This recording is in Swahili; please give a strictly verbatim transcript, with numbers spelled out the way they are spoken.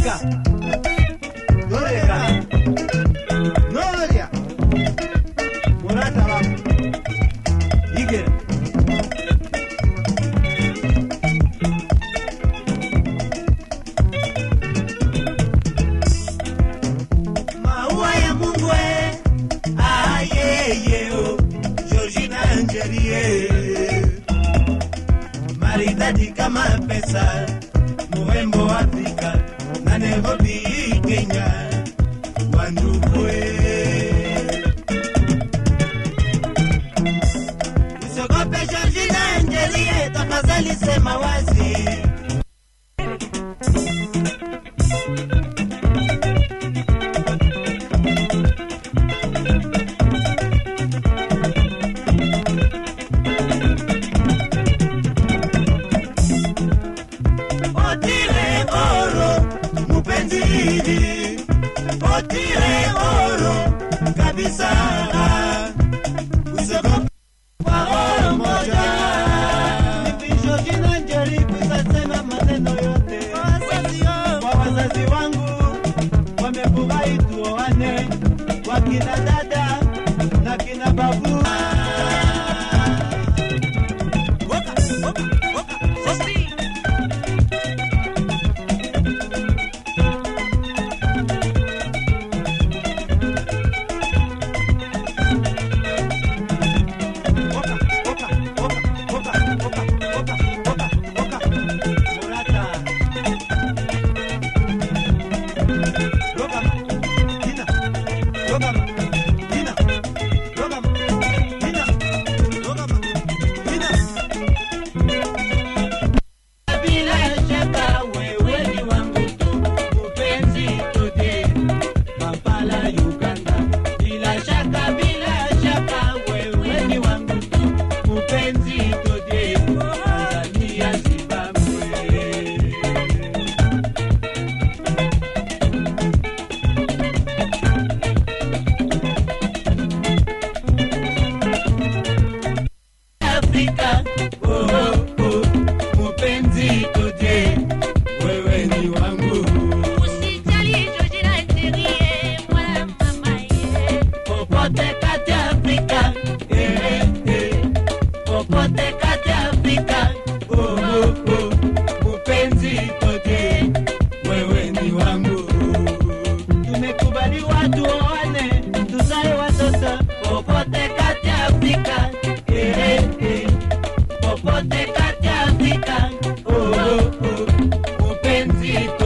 Dorega. Dorega. Noria. Murata wapo. Igere. Maua ya Mungu eh. Ah yeah yeah oh. Georgina Angelie. Maridadi kama pesa. Murembo Afrika na Nairobi Kenya. Wanduwe. Usiogope Georgina Angelie, tafadhali sema wazi. Otile oro, mupenzi Otile oro, kabisa. Usiogope kwa oro moja. Nipisho jina njeri kusasema maneno yote. Kwa wazazi wangu wamefurahi tuoane, wakina dada na kina babu. Woka, woka, woka, sosi. Popote kati Afrika, oh oh oh, mupenzi.